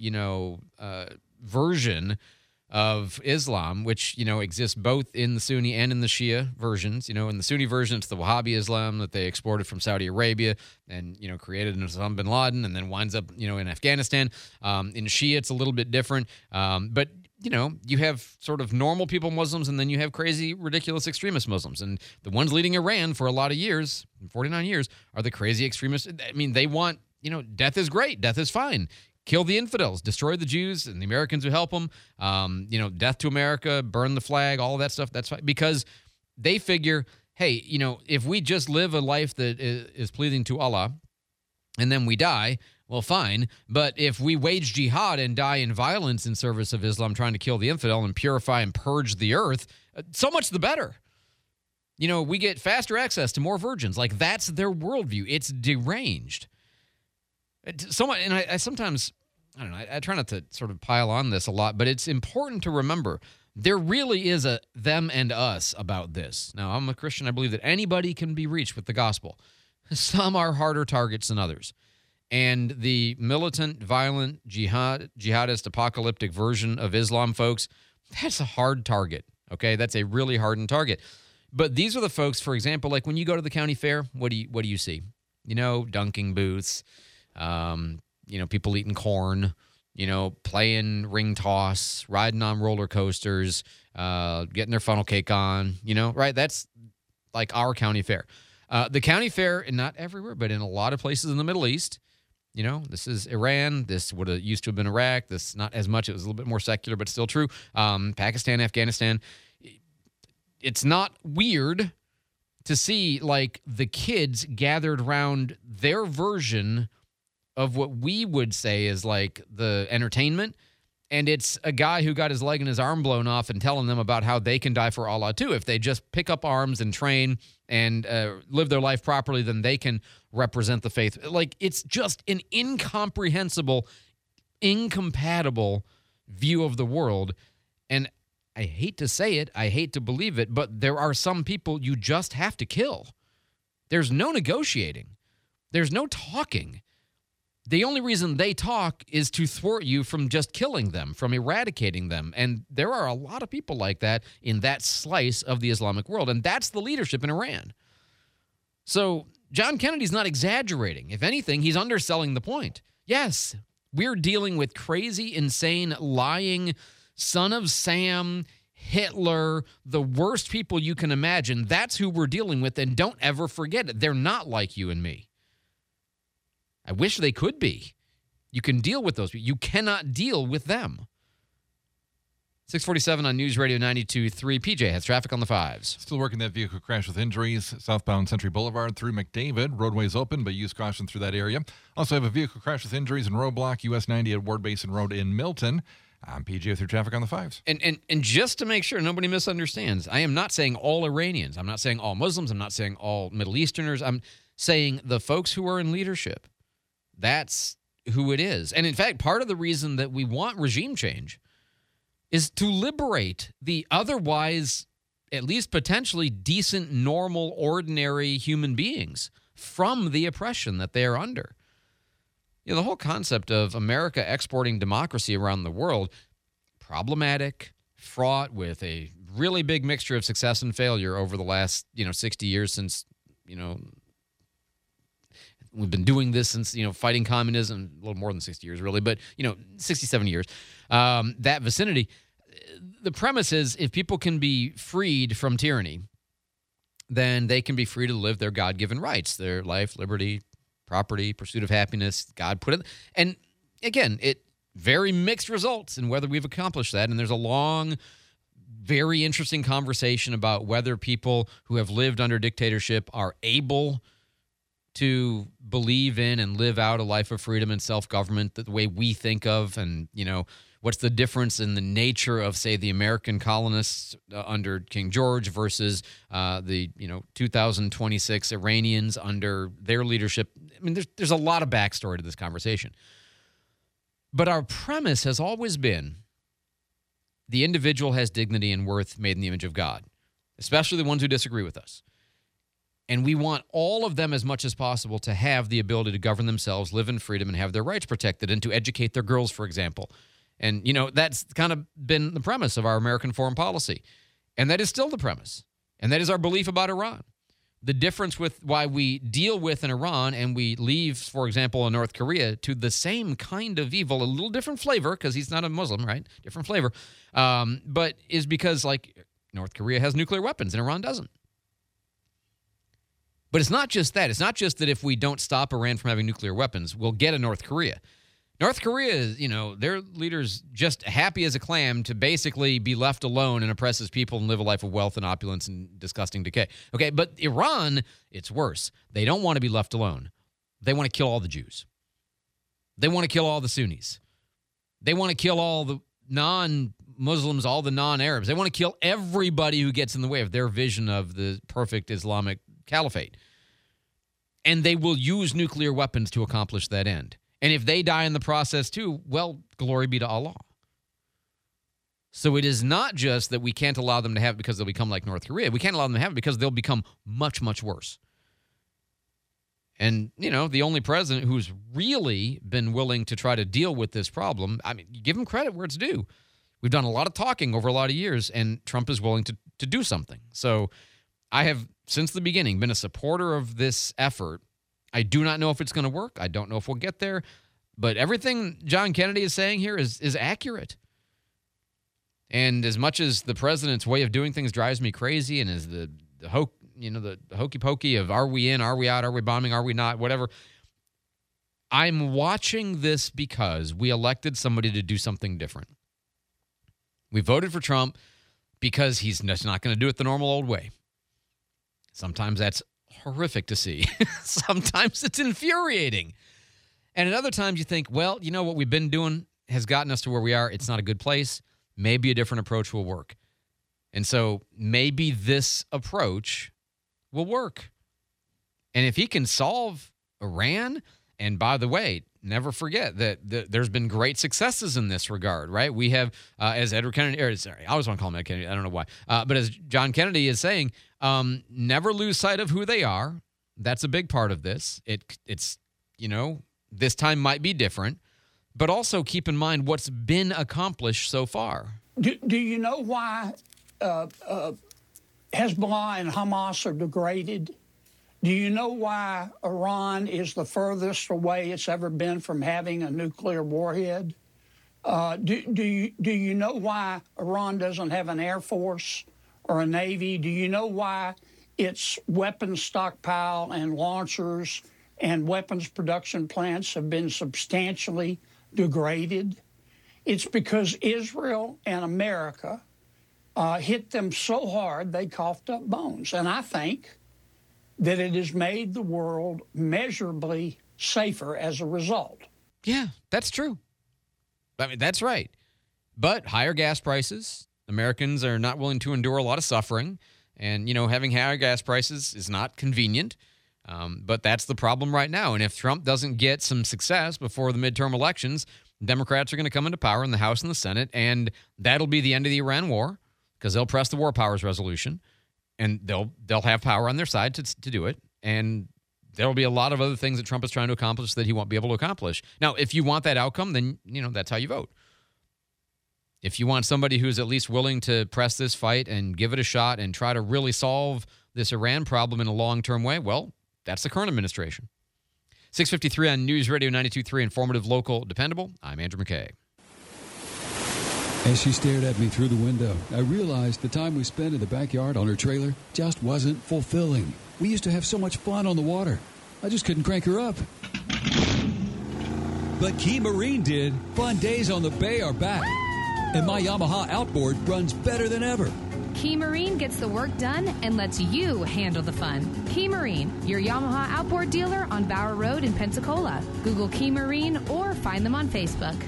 version of Islam, which, exists both in the Sunni and in the Shia versions. In the Sunni version, it's the Wahhabi Islam that they exported from Saudi Arabia and, created in Osama bin Laden and then winds up, in Afghanistan. In Shia, it's a little bit different. But, you have sort of normal people Muslims and then you have crazy, ridiculous extremist Muslims. And the ones leading Iran for a lot of years, 49 years, are the crazy extremists. I mean, they want, death is great. Death is fine. Kill the infidels, destroy the Jews and the Americans who help them, death to America, burn the flag, all of that stuff. That's fine because they figure, hey, if we just live a life that is pleasing to Allah and then we die, well, fine. But if we wage jihad and die in violence in service of Islam, trying to kill the infidel and purify and purge the earth, so much the better. We get faster access to more virgins. Like, that's their worldview. It's deranged. Somewhat, and I sometimes, I don't know, I try not to sort of pile on this a lot, but it's important to remember there really is a them and us about this. Now, I'm a Christian. I believe that anybody can be reached with the gospel. Some are harder targets than others. And the militant, violent, jihadist, apocalyptic version of Islam, folks, that's a hard target, okay? That's a really hardened target. But these are the folks, for example, like when you go to the county fair, what do you see? Dunking booths, people eating corn, playing ring toss, riding on roller coasters, getting their funnel cake on, right? That's like our county fair. The county fair, and not everywhere, but in a lot of places in the Middle East, this is Iran. This would have used to have been Iraq. This not as much. It was a little bit more secular, but still true. Pakistan, Afghanistan. It's not weird to see like the kids gathered around their version of what we would say is like the entertainment. And it's a guy who got his leg and his arm blown off and telling them about how they can die for Allah too. If they just pick up arms and train and live their life properly, then they can represent the faith. Like, it's just an incomprehensible, incompatible view of the world. And I hate to say it, I hate to believe it, but there are some people you just have to kill. There's no negotiating. There's no talking. The only reason they talk is to thwart you from just killing them, from eradicating them. And there are a lot of people like that in that slice of the Islamic world. And that's the leadership in Iran. So John Kennedy's not exaggerating. If anything, he's underselling the point. Yes, we're dealing with crazy, insane, lying, son of Sam, Hitler, the worst people you can imagine. That's who we're dealing with. And don't ever forget it. They're not like you and me. I wish they could be. You can deal with those people. You cannot deal with them. 647 on News Radio 92.3. PJ has traffic on the 5s. Still working that vehicle crash with injuries. Southbound Century Boulevard through McDavid. Roadways open, but use caution through that area. Also have a vehicle crash with injuries in roadblock US 90 at Ward Basin Road in Milton. I'm PJ with your traffic on the 5s. And just to make sure nobody misunderstands, I am not saying all Iranians. I'm not saying all Muslims. I'm not saying all Middle Easterners. I'm saying the folks who are in leadership. That's who it is. And in fact, part of the reason that we want regime change is to liberate the otherwise, at least potentially decent, normal, ordinary human beings from the oppression that they are under. The whole concept of America exporting democracy around the world, problematic, fraught with a really big mixture of success and failure over the last, 60 years since, we've been doing this since, fighting communism, a little more than 60 years, really, but, 67 years, that vicinity. The premise is if people can be freed from tyranny, then they can be free to live their God-given rights, their life, liberty, property, pursuit of happiness. God put it. And again, it very mixed results in whether we've accomplished that. And there's a long, very interesting conversation about whether people who have lived under dictatorship are able to believe in and live out a life of freedom and self-government the way we think of. And, what's the difference in the nature of, say, the American colonists under King George versus the 2026 Iranians under their leadership? I mean, there's a lot of backstory to this conversation. But our premise has always been the individual has dignity and worth made in the image of God, especially the ones who disagree with us. And we want all of them as much as possible to have the ability to govern themselves, live in freedom, and have their rights protected, and to educate their girls, for example. And, that's kind of been the premise of our American foreign policy. And that is still the premise. And that is our belief about Iran. The difference with why we deal with in Iran and we leave, for example, in North Korea to the same kind of evil, a little different flavor, because he's not a Muslim, right? Different flavor. But is because, North Korea has nuclear weapons and Iran doesn't. But it's not just that. It's not just that if we don't stop Iran from having nuclear weapons, we'll get a North Korea. North Korea is, their leader's just happy as a clam to basically be left alone and oppress his people and live a life of wealth and opulence and disgusting decay. Okay, but Iran, it's worse. They don't want to be left alone. They want to kill all the Jews. They want to kill all the Sunnis. They want to kill all the non-Muslims, all the non-Arabs. They want to kill everybody who gets in the way of their vision of the perfect Islamic caliphate. And they will use nuclear weapons to accomplish that end. And if they die in the process too, well, glory be to Allah. So it is not just that we can't allow them to have it because they'll become like North Korea. We can't allow them to have it because they'll become much, much worse. And, the only president who's really been willing to try to deal with this problem, I mean, give him credit where it's due. We've done a lot of talking over a lot of years, and Trump is willing to do something. So I have, since the beginning, been a supporter of this effort. I do not know if it's going to work. I don't know if we'll get there. But everything John Kennedy is saying here is accurate. And as much as the president's way of doing things drives me crazy and is the hokey pokey of are we in, are we out, are we bombing, are we not, whatever, I'm watching this because we elected somebody to do something different. We voted for Trump because he's not going to do it the normal old way. Sometimes that's horrific to see. Sometimes it's infuriating. And at other times you think, well, what we've been doing has gotten us to where we are. It's not a good place. Maybe a different approach will work. And so maybe this approach will work. And if he can solve Iran, and by the way, never forget that there's been great successes in this regard, right? We have, as Edward Kennedy, I always want to call him Ed Kennedy. I don't know why. But as John Kennedy is saying, never lose sight of who they are. That's a big part of this. It's this time might be different, but also keep in mind what's been accomplished so far. Do you know why Hezbollah and Hamas are degraded? Do you know why Iran is the furthest away it's ever been from having a nuclear warhead? Do you know why Iran doesn't have an air force or a navy? Do you know why its weapons stockpile and launchers and weapons production plants have been substantially degraded? It's because Israel and America hit them so hard they coughed up bones. And I think that it has made the world measurably safer as a result. Yeah, that's true. I mean, that's right. But higher gas prices, Americans are not willing to endure a lot of suffering. And, having higher gas prices is not convenient. But that's the problem right now. And if Trump doesn't get some success before the midterm elections, Democrats are going to come into power in the House and the Senate, and that'll be the end of the Iran war because they'll press the War Powers Resolution. And they'll have power on their side to do it. And there'll be a lot of other things that Trump is trying to accomplish that he won't be able to accomplish. Now, if you want that outcome, then, that's how you vote. if you want somebody who's at least willing to press this fight and give it a shot and try to really solve this Iran problem in a long-term way, well, that's the current administration. 6:53 on News Radio 92.3, informative, local, dependable. I'm Andrew McKay. As she stared at me through the window, I realized the time we spent in the backyard on her trailer just wasn't fulfilling. We used to have so much fun on the water. I just couldn't crank her up. But Key Marine did. Fun days on the bay are back. And my Yamaha outboard runs better than ever. Key Marine gets the work done and lets you handle the fun. Key Marine, your Yamaha outboard dealer on Bower Road in Pensacola. Google Key Marine or find them on Facebook.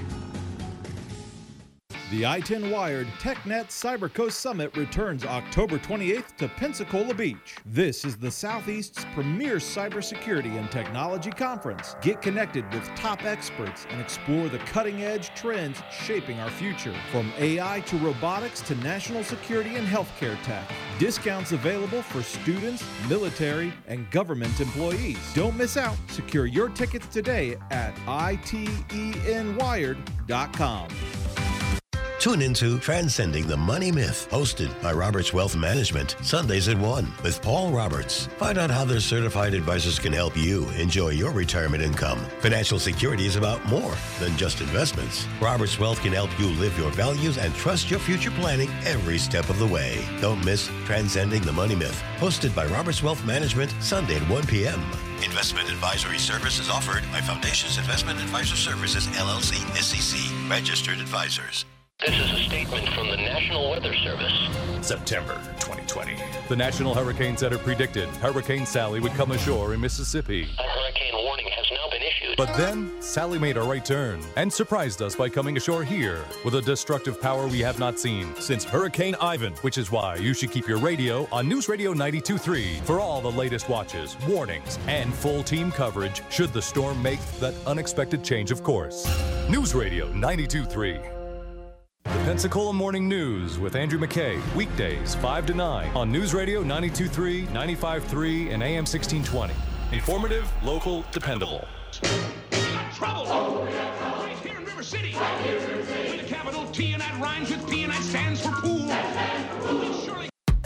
The I-10 Wired TechNet CyberCoast Summit returns October 28th to Pensacola Beach. This is the Southeast's premier cybersecurity and technology conference. Get connected with top experts and explore the cutting-edge trends shaping our future. From AI to robotics to national security and healthcare tech. Discounts available for students, military, and government employees. Don't miss out. Secure your tickets today at itenwired.com. Tune into Transcending the Money Myth, hosted by Roberts Wealth Management, Sundays at 1 with Paul Roberts. Find out how their certified advisors can help you enjoy your retirement income. Financial security is about more than just investments. Roberts Wealth can help you live your values and trust your future planning every step of the way. Don't miss Transcending the Money Myth, hosted by Roberts Wealth Management, Sunday at 1 p.m. Investment advisory services offered by Foundations Investment Advisor Services, LLC, SEC, registered advisors. This is a statement from the National Weather Service. September 2020. The National Hurricane Center predicted Hurricane Sally would come ashore in Mississippi. A hurricane warning has now been issued. But then, Sally made a right turn and surprised us by coming ashore here with a destructive power we have not seen since Hurricane Ivan, which is why you should keep your radio on News Radio 92.3 for all the latest watches, warnings, and full team coverage should the storm make that unexpected change of course. News Radio 92.3. The Pensacola Morning News with Andrew McKay, weekdays 5 to 9 on News Radio 92.3, 95.3, and AM 1620. Informative, local, dependable. Trouble! Right here in River City. With a capital T and that rhymes with P and that stands for pool. Surely.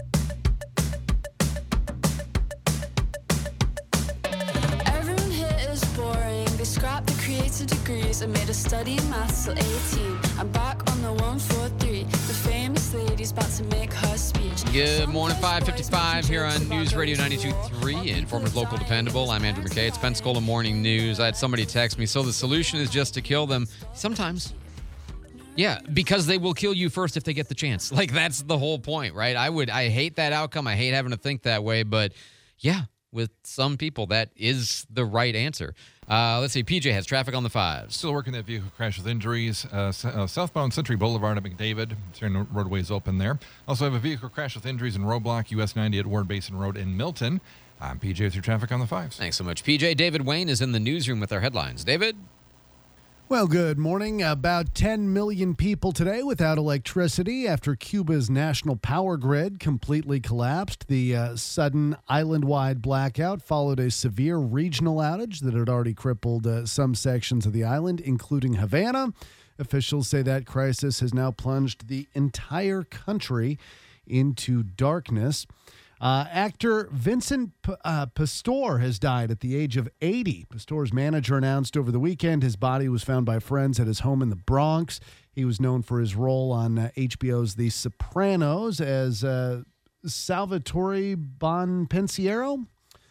Everyone here is boring. They scrapped the creative degrees and made a study in maths till 18. I'm back on the 143. The famous lady's about to make her speech. Good morning, 5:55 here on News Radio 92.3, informative, local, dependable. I'm Andrew McKay. It's Pensacola Morning News. I had somebody text me, so the solution is just to kill them. Sometimes. Yeah, because they will kill you first if they get the chance. Like, that's the whole point, right? I hate that outcome. I hate having to think that way, but yeah, with some people, that is the right answer. Let's see. PJ has traffic on the 5s. Still working that vehicle crash with injuries. Southbound Century Boulevard at McDavid. Turn roadways open there. Also have a vehicle crash with injuries in roadblock US 90 at Ward Basin Road in Milton. I'm PJ with your traffic on the 5s. Thanks so much, PJ. David Wayne is in the newsroom with our headlines. David? Well, good morning. About 10 million people today without electricity after Cuba's national power grid completely collapsed. The sudden island-wide blackout followed a severe regional outage that had already crippled some sections of the island, including Havana. Officials say that crisis has now plunged the entire country into darkness. Actor Vincent Pastore has died at the age of 80. Pastore's manager announced over the weekend his body was found by friends at his home in the Bronx. He was known for his role on HBO's The Sopranos as Salvatore Bonpensiero.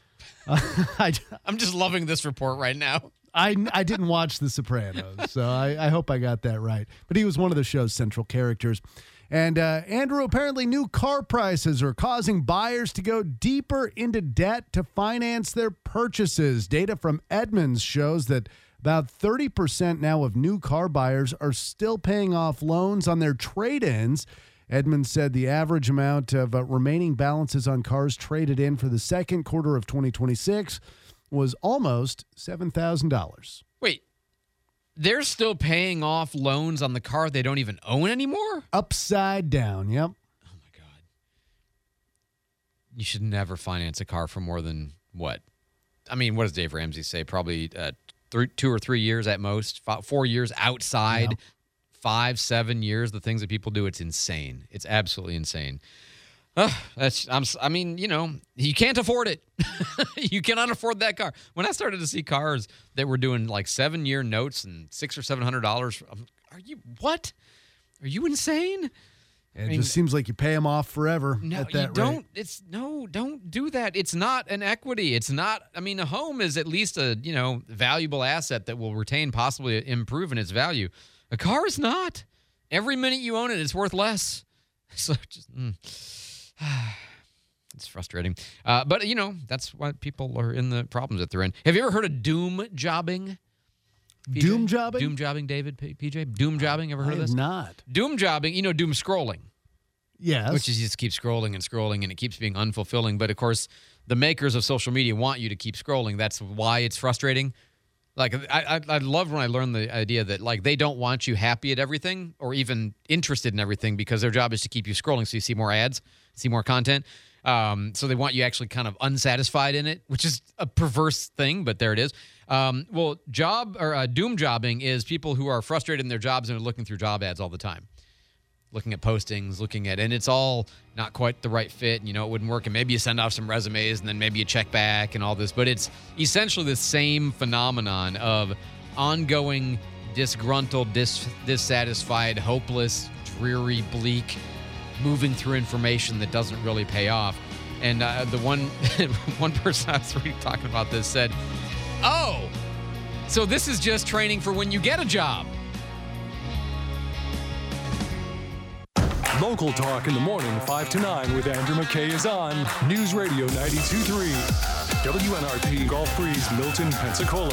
I'm just loving this report right now. I didn't watch The Sopranos, so I hope I got that right. But he was one of the show's central characters. And Andrew, apparently new car prices are causing buyers to go deeper into debt to finance their purchases. Data from Edmunds shows that about 30% now of new car buyers are still paying off loans on their trade-ins. Edmunds said the average amount of remaining balances on cars traded in for the second quarter of 2026 was almost $7,000. Wait. They're still paying off loans on the car they don't even own anymore? Upside down, yep. Oh, my God. You should never finance a car for more than what? I mean, what does Dave Ramsey say? Probably 2 or 3 years at most, 4 years outside 5-7 years, the things that people do, it's insane. It's absolutely insane. I mean, you know, you can't afford it. You cannot afford that car. When I started to see cars that were doing like 7-year notes and $600 or $700, what? Are you insane? It just seems like you pay them off forever. No, at that you don't. rate. Don't do that. It's not an equity. It's not. I mean, a home is at least a valuable asset that will retain, possibly improve in its value. A car is not. Every minute you own it, it's worth less. So just. It's frustrating. But, that's why people are in the problems that they're in. Have you ever heard of doom jobbing? PJ? Doom jobbing? Doom jobbing, David, PJ? Doom jobbing, ever heard of this? I have not. Doom jobbing, doom scrolling. Yes. Which is you just keep scrolling and scrolling, and it keeps being unfulfilling. But, of course, the makers of social media want you to keep scrolling. That's why it's frustrating. Like, I love when I learned the idea that, like, they don't want you happy at everything or even interested in everything because their job is to keep you scrolling so you see more ads, see more content. So they want you actually kind of unsatisfied in it, which is a perverse thing, but there it is. Doom jobbing is people who are frustrated in their jobs and are looking through job ads all the time. Looking at postings, and it's all not quite the right fit, and it wouldn't work, and maybe you send off some resumes, and then maybe you check back and all this, but it's essentially the same phenomenon of ongoing, disgruntled, dissatisfied, hopeless, dreary, bleak, moving through information that doesn't really pay off. And the one person I was really talking about this said, "Oh, so this is just training for when you get a job." Local Talk in the morning, 5 to 9 with Andrew McKay is on News Radio 92.3. WNRP Gulf Breeze, Milton, Pensacola.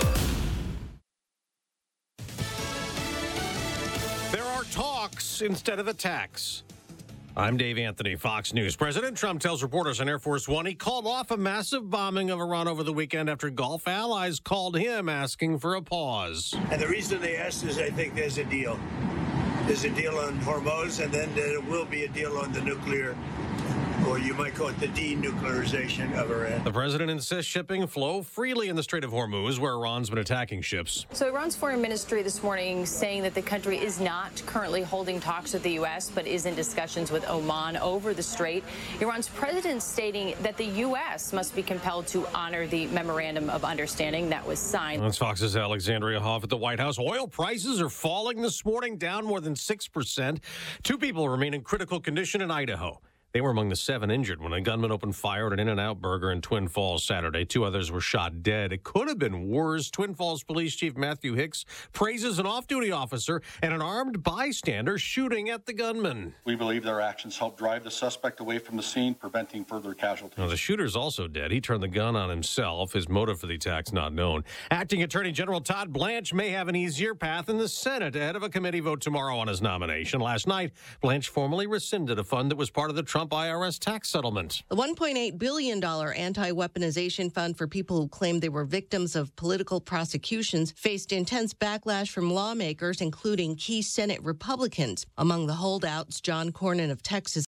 There are talks instead of attacks. I'm Dave Anthony, Fox News. President Trump tells reporters on Air Force One he called off a massive bombing of Iran over the weekend after Gulf allies called him asking for a pause. And the reason they asked is I think there's a deal. There's a deal on Hormuz, and then there will be a deal on the nuclear, or you might call it the denuclearization of Iran. The president insists shipping flow freely in the Strait of Hormuz, where Iran's been attacking ships. So Iran's foreign ministry this morning saying that the country is not currently holding talks with the U.S., but is in discussions with Oman over the strait. Iran's president stating that the U.S. must be compelled to honor the memorandum of understanding that was signed. That's Fox's Alexandria Hoff at the White House. Oil prices are falling this morning, down more than 6%. 2 people remain in critical condition in Idaho. They were among the 7 injured when a gunman opened fire at an In-N-Out burger in Twin Falls Saturday. 2 others were shot dead. It could have been worse. Twin Falls Police Chief Matthew Hicks praises an off-duty officer and an armed bystander shooting at the gunman. We believe their actions helped drive the suspect away from the scene, preventing further casualties. Now, the shooter's also dead. He turned the gun on himself. His motive for the attack's not known. Acting Attorney General Todd Blanche may have an easier path in the Senate ahead of a committee vote tomorrow on his nomination. Last night, Blanche formally rescinded a fund that was part of the Trump IRS tax settlement. The $1.8 billion anti-weaponization fund for people who claimed they were victims of political prosecutions faced intense backlash from lawmakers, including key Senate Republicans. Among the holdouts, John Cornyn of Texas